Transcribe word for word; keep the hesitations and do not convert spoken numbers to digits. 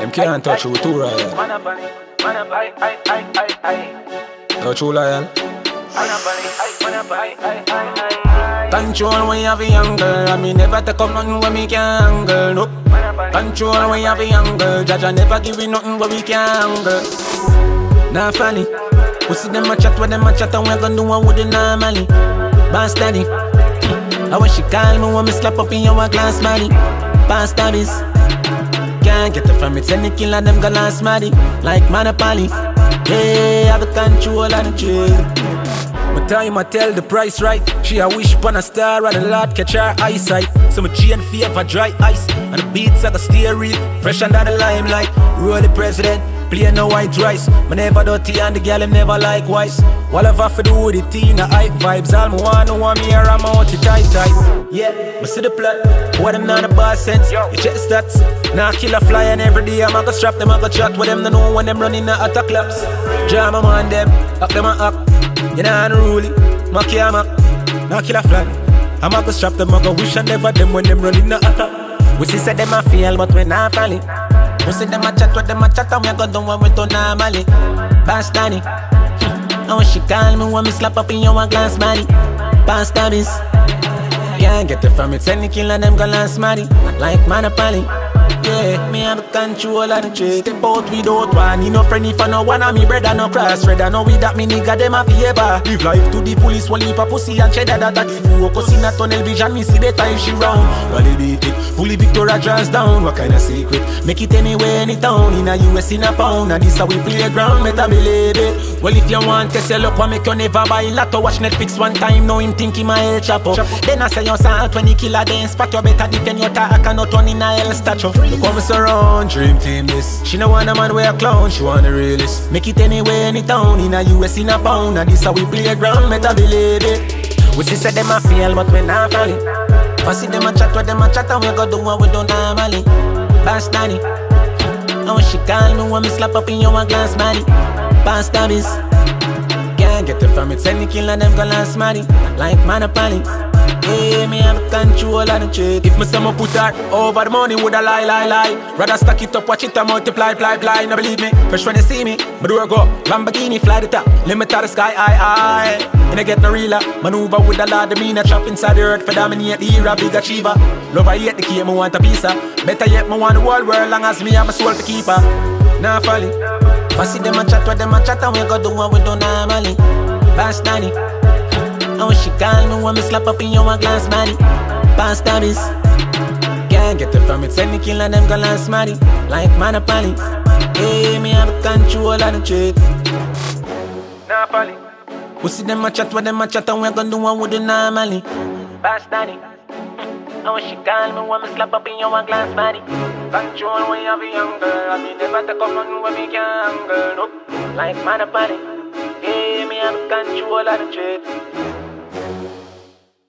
Them can't touch you too royal. Touch you loyal. Control when you have a young girl. I mean never take up nothing when me can't girl. No. Control when you have a young girl. Judge I never give you nothing when we can't girl. Nah funny. We see them a chat with them a chat and we gon' do what we do normally. Boss daddy. I when she call me when me slap up in your glass money. Boss daddies. Can't get it from it. Send the killer them gon' last money. Like Monopoly. Hey, have the control of the trade. My time I tell the price right. She a wish upon a star and the Lord catch her eyesight. So my chain favor dry ice and the beats I got steer real. Fresh under the limelight. Roll the president, play no white rice. Me never dirty and the girl him never likewise. All I've have to do with the teen, the hype vibes. All me want to want me here, I'm out to tight tight. Yeah, me see the plot. What them not the boss sense. You check the stats. Now kill a fly and every day I'm a go strap them, I go chat with them. They know when them running the attack laps. Jam them on them, up them a up. You know unruly, monkey I'm up. Now kill a fly. I'm a go strap them, I go wish I never them when them running the attack. We see say them a feel, but we not falling. We see them a chat with them a chat and we go do what we do normally. Boss Danny. And when she call me, when me slap up in your glass body. Boss Daddies. Can't get it from it, send the killer them go last money. Like Monopoly. Yeah, me have the control of the trade. Step out without one. You no friend if I no one of me brother no cross red. I know with that me nigga them a favor. Live life to the police, one leap a pussy and cheddar that I give you. Focus in a tunnel vision, me see the time she round. Rally beat it, fully Victoria draws down. What kind of secret? Make it anywhere, any town. In a U S in a pound. And this how we play ground, better believe it. Well if you want to sell up, I make you never buy lotto. Watch Netflix one time, now him think he my El Chapo. Then I say you say when you kill a then spot you better defend your talk and not turn in a hell statue. Look how me surround, dream team this. She no want a man wear a clown, she want a realist. Make it anywhere, any town, in a U S in a pound. And this how we play ground, better believe it. We see say them a feel, but we not falling. I see them a chat with them a chat and we go do what we do normally. Boss Danny. And when she call me, when me slap up in your glass body. Boss Daddies. Can't get it from it, send the killer them go last money. Like Monopoly. Yeah, me have control of the trade. If me say me put her over the money, would I lie, lie, lie? Rather stack it up, watch it and multiply, ply, ply. No believe me, fresh when you see me, my door go Lamborghini, fly the top, limit to the sky, aye, aye. And I get no realer, maneuver with the Lord, the mean a trap inside the earth for dominate the era, big achiever. Love I hate the key, me want a piece of. Better yet, me want the whole world, long as me have my soul to keep her. Nah, folly. If I see them a chat with them a chat and we go do what we do normally. Boss Danny. And when she call me, when me slap up in your glass body. Boss Daddies. Can't get it from it, send the killer them go last money. Like Monopoly. Yeah, me have the control of the trade. Nah, Polly. We see them a chat with them a chat and we gon' do what we do normally. Boss Danny. And when she call me, when me slap up in your glass body. Control when you have a young girl. I mean never take up nothing when we can't girl. No. Like Monopoly. Yeah, me have the control of the trade.